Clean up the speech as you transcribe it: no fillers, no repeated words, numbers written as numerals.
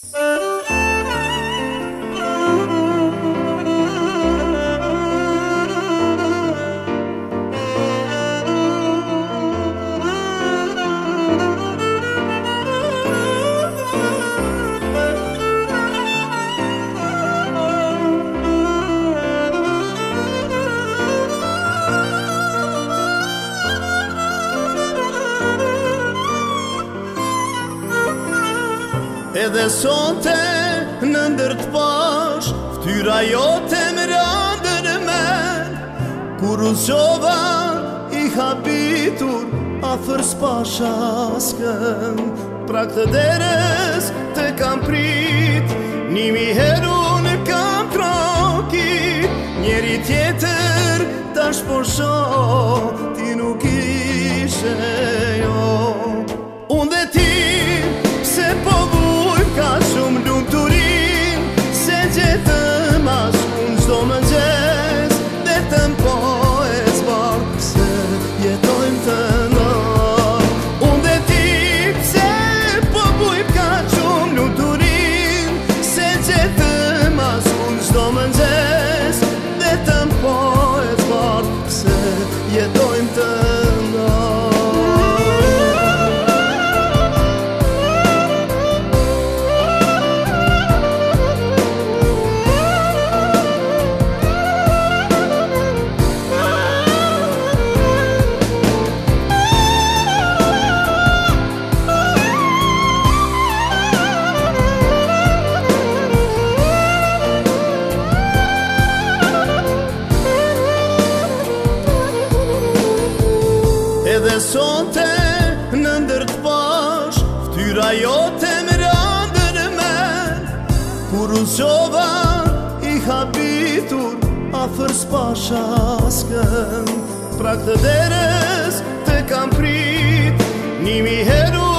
Edhe sonte në ndërt pash ftyra jote më randën men. Kur uzova i habitur afër s'pasha askën. Pra këtë derës të kam prit, 1000 herë unë kam trokit. Njeri tjetër tash po shoh, ti nuk ishe jo. Unë dhe ti se po ka shumë lumturin, se gjetëm as unë çdo mëngjes, detëm po e zbar, pse jetojmë të ndar. Unë dhe ti pse po bujmë ka shumë lumturin, se gjetëm as unë çdo mëngjes, detëm po e zbar, pse jetojmë të ndar. Edhe sonte në ndërt pash ftyra jote më randën men. Kur uzova i habitur afër s'pasha askën. Pra këtë derës të kam prit, 1000 herë